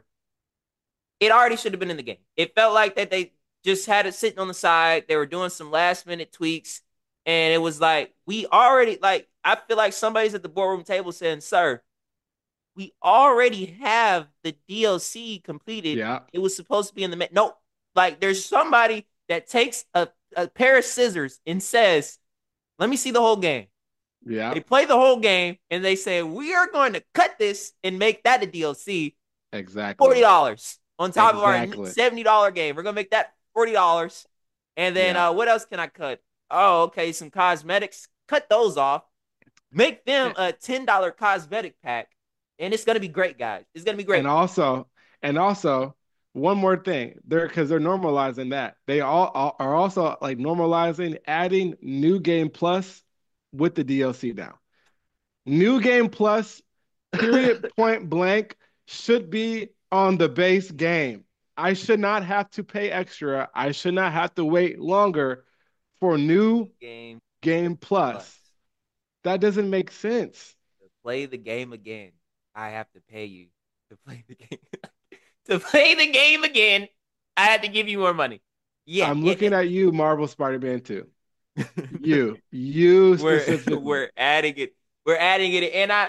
it already should have been in the game. It felt like that they just had it sitting on the side. They were doing some last minute tweaks, and it was like we already like. I feel like somebody's at the boardroom table saying, "Sir, we already have the D L C completed. Yeah. It was supposed to be in the no. Like there's somebody that takes a, a pair of scissors and says, "Let me see the whole game." Yeah. They play the whole game and they say, "We are going to cut this and make that a D L C, forty Exactly. dollars on top of our Exactly. seventy dollar game. We're gonna make that forty dollars, and then Yeah. uh, what else can I cut? Oh, okay, some cosmetics. Cut those off. Make them a ten dollar cosmetic pack, and it's gonna be great, guys. It's gonna be And great. also, and also, one more thing, they're because they're normalizing that. They all, all are also like normalizing adding new game plus with the D L C now. New game plus, period, point blank, should be on the base game. I should not have to pay extra. I should not have to wait longer for new Game game plus plus. That doesn't make sense. to play the game again. I have to pay you to play the game. To play the game again, I had to give you more money. Yeah, I'm it, looking at you, Marvel Spider-Man two. You, you we're specifically. we're adding it. We're adding it, and I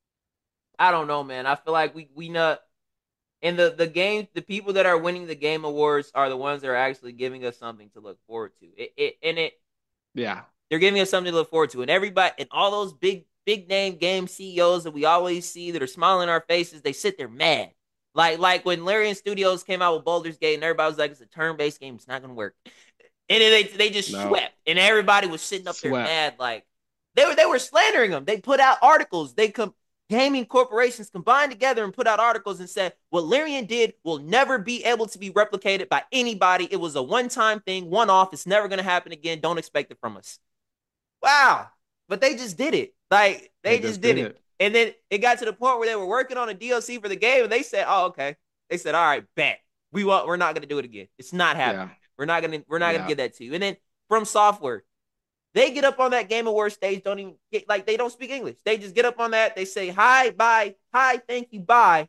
I don't know, man. I feel like we we not and the the game the people that are winning the game awards are the ones that are actually giving us something to look forward to. It, it and it Yeah, they're giving us something to look forward to, and everybody and all those big big name game C E Os that we always see that are smiling in our faces, they sit there mad. Like like when Larian Studios came out with Baldur's Gate, and everybody was like, "It's a turn based game. It's not gonna work." And then they they just no, swept, and everybody was sitting up there swept. mad, like they were they were slandering them. They put out articles. They come gaming corporations combined together and put out articles and said what Larian did will never be able to be replicated by anybody. It was a one time thing, one off. It's never going to happen again. Don't expect it from us. Wow, but they just did it. Like They they just just did did it, it. and then it got to the point where they were working on a D L C for the game, and they said, "Oh, okay." They said, "All right, bet we want. We're not going to do it again. It's not Yeah, happening. We're not going to. We're not going to yeah, give that to you." And then From Software, they get up on that Game Awards stage, don't even get like they don't speak English. They just get up on that. They say hi, bye, hi, thank you, bye.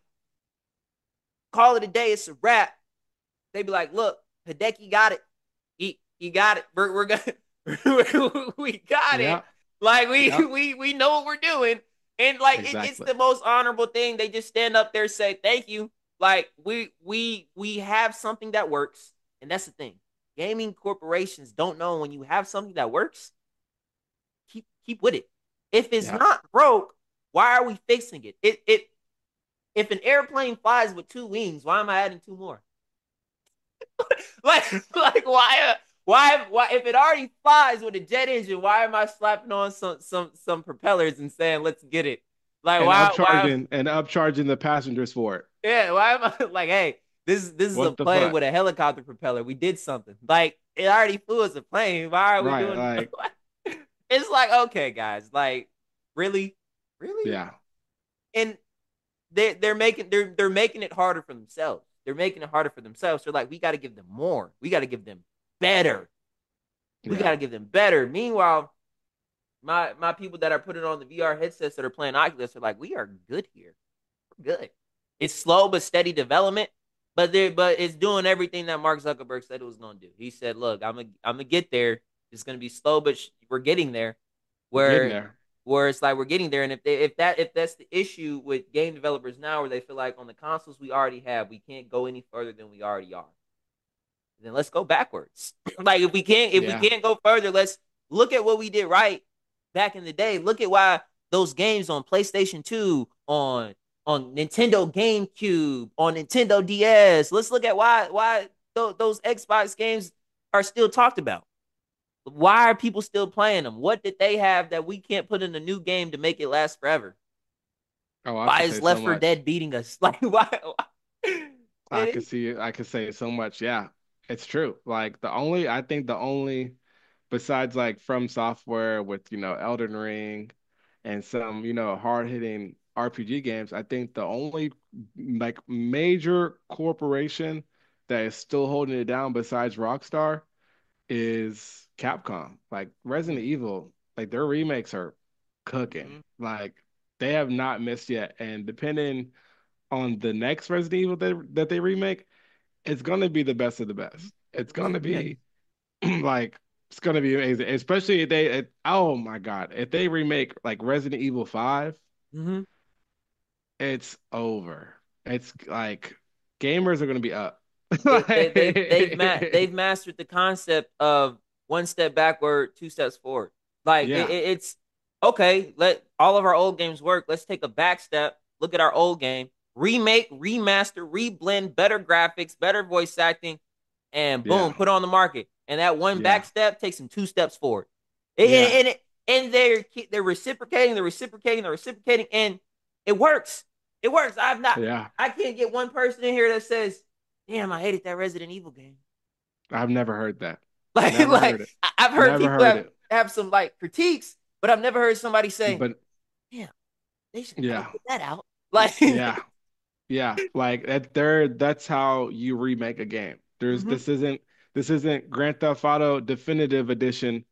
Call it a day. It's a wrap. They be like, "Look, Hideki got it. He he got it. We're we're gonna we got it. yeah, Like we yeah. we we know what we're doing." And like it, it's Exactly. the most honorable thing. They just stand up there, say thank you. Like we we we have something that works, and that's the thing. Gaming corporations don't know when you have something that works, keep keep with it. If it's Yeah. not broke, why are we fixing it? It it if an airplane flies with two wings, why am I adding two more? like like why uh, why why if it already flies with a jet engine, why am I slapping on some some some propellers and saying let's get it? Like And why why upcharging and upcharging the passengers for it. yeah, why am I like hey, this this is a What the plane fuck? with a helicopter propeller. We did something. Like it already flew as a plane. Why are we Right, doing like, it's like okay guys, like really? Really? yeah, And they they're making they're they're making it harder for themselves. They're making it harder for themselves. They're like, we got to give them more. We got to give them better. We got yeah, to give them better. Meanwhile, my my people that are putting on the V R headsets that are playing Oculus are like, we are good here. We're good. It's slow but steady development, but they but it's doing everything that Mark Zuckerberg said it was going to do. He said, look, I'm a, I'm gonna get there. It's gonna be slow, but sh- we're getting there. we're getting Where there. where it's like we're getting there. And if they, if that if that's the issue with game developers now, where they feel like on the consoles we already have, we can't go any further than we already are, then let's go backwards. Like if we can't if we Yeah. can't go further, let's look at what we did right back in the day. Look at why those games on PlayStation two, on on Nintendo GameCube, on Nintendo D S. Let's look at why why th- those Xbox games are still talked about. Why are people still playing them? What did they have that we can't put in a new game to make it last forever? Oh, I Why could is say so Left four much. Dead beating us? Like why? why? I It could is. see I could say so much. Yeah, it's true. Like the only I think the only besides like From Software with, you know, Elden Ring and some, you know, hard-hitting R P G games, I think the only like major corporation that is still holding it down besides Rockstar is Capcom. Like Resident Evil, like their remakes are cooking. Mm-hmm. Like they have not missed yet. And depending on the next Resident Evil that, that they remake, it's gonna be the best of the best. It's gonna be like it's gonna be amazing, especially if they. It, oh my God, if they remake like Resident Evil Five, Mm-hmm. it's over. It's like gamers are gonna be up. They, they, they've they've ma- Like, they've mastered the concept of one step backward, two steps forward. Like it, yeah, it, it's okay. Let all of our old games work. Let's take a back step. Look at our old game, remake, remaster, reblend, better graphics, better voice acting, and yeah, boom, put it on the market. And that one yeah, back step takes them two steps forward. And, yeah, and, and, and they're they're reciprocating, they're reciprocating, they're reciprocating, and it works. It works. I've not. yeah. I can't get one person in here that says, "Damn, I hated that Resident Evil game." I've never heard that. Like, Never like heard it. I- have heard Never people heard have it. have some like critiques, but I've never heard somebody say, But "Damn, they should never yeah, put that out." Like, yeah. Yeah, like that there that's how you remake a game. There's mm-hmm, this isn't this isn't Grand Theft Auto Definitive Edition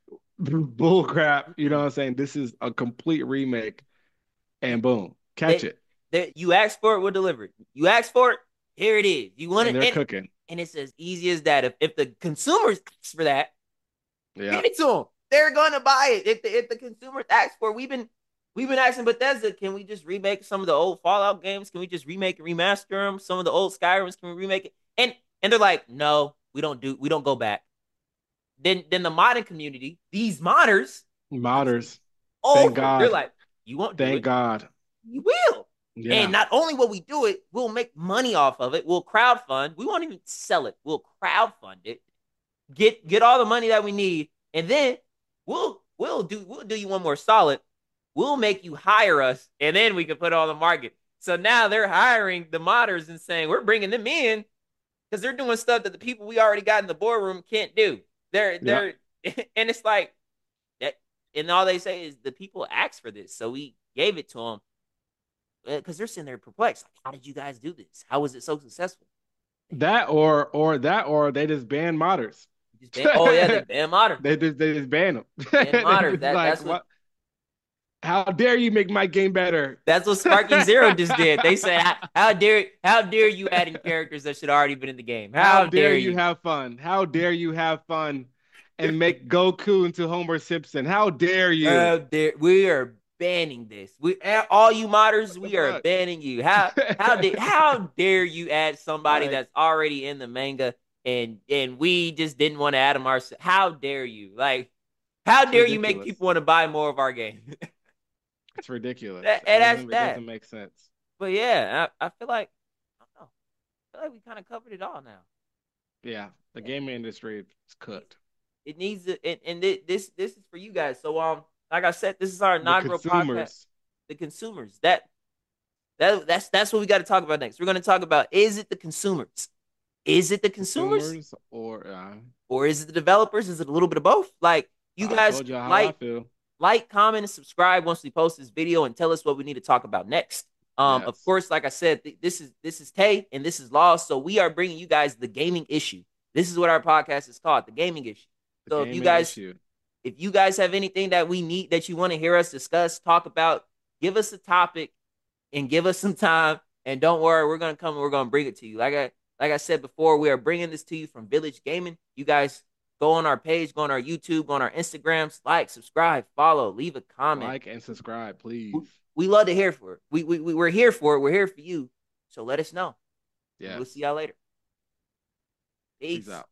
bull crap, you know mm-hmm. what I'm saying? This is a complete remake and boom, catch They, it. they, you ask for it, we'll deliver it. You ask for it, here it is. You want And it, they're and, cooking. and it's as easy as that. If, if the consumers ask for that, Yeah. give it to them. They're gonna buy it. If the if the consumers ask for it, we've been we've been asking Bethesda, can we just remake some of the old Fallout games? Can we just remake and remaster them? Some of the old Skyrims, can we remake it? And and they're like, no, we don't do we don't go back. Then then the modding community, these modders, Modders. Thank over. They're God. like, you won't do Thank it. God. You will. And Yeah. not only will we do it, we'll make money off of it. We'll crowdfund. We won't even sell it. We'll crowdfund it. Get get all the money that we need, and then we'll we'll do we'll do you one more solid. We'll make you hire us, and then we can put it on the market. So now they're hiring the modders and saying we're bringing them in because they're doing stuff that the people we already got in the boardroom can't do. They're Yep. they're and it's like that, and all they say is the people asked for this, so we gave it to them because they're sitting there perplexed. Like, how did you guys do this? How was it so successful? That or or that or they just ban modders. Just ban- oh yeah, they ban modders. They just they just ban them. Ban They modders. just That like that's what what? How dare you make my game better? That's what Sparking Zero just did. They said, how, how dare how dare you adding characters that should already been in the game? How How dare dare you you? have fun? How dare you have fun and make Goku into Homer Simpson? How dare you? How dare we are banning this. We all you modders, What we are the banning you. How how did fuck? how dare you add somebody Like, that's already in the manga and and we just didn't want to add them ourselves? How dare you? Like how it's dare you make ridiculous. people want to buy more of our game? It's ridiculous. and It that's doesn't it that. doesn't make sense. But yeah, I, I feel like I don't know. I feel like we kind of covered it all now. Yeah, the Yeah. gaming industry is It, cooked. it needs to, and, and this this is for you guys. So um, like I said, this is our The inaugural podcast. consumers, The consumers. That that that's that's what we got to talk about next. We're going to talk about, is it the consumers? Is it the consumers consumers, or uh, or is it the developers? Is it a little bit of both? Like you I guys told you how I like feel. like, comment, and subscribe once we post this video, and tell us what we need to talk about next. Um, of Yes, course, like I said, th- this is this is Tay and this is Law, so we are bringing you guys the gaming issue. This is what our podcast is called, the gaming issue. the So if you gaming guys issue. if you guys have anything that we need that you want to hear us discuss, talk about, give us a topic and give us some time. And don't worry, we're gonna come and we're gonna bring it to you. Like I like I said before, we are bringing this to you from Village Gaming. You guys Go on our page, go on our YouTube, go on our Instagrams, like, subscribe, follow, leave a comment. Like and subscribe, We, please. we love to hear for it. We, we, we, we're here for it. We're here for you. So let us know. And we'll see Yes. y'all later. Peace Peace. out.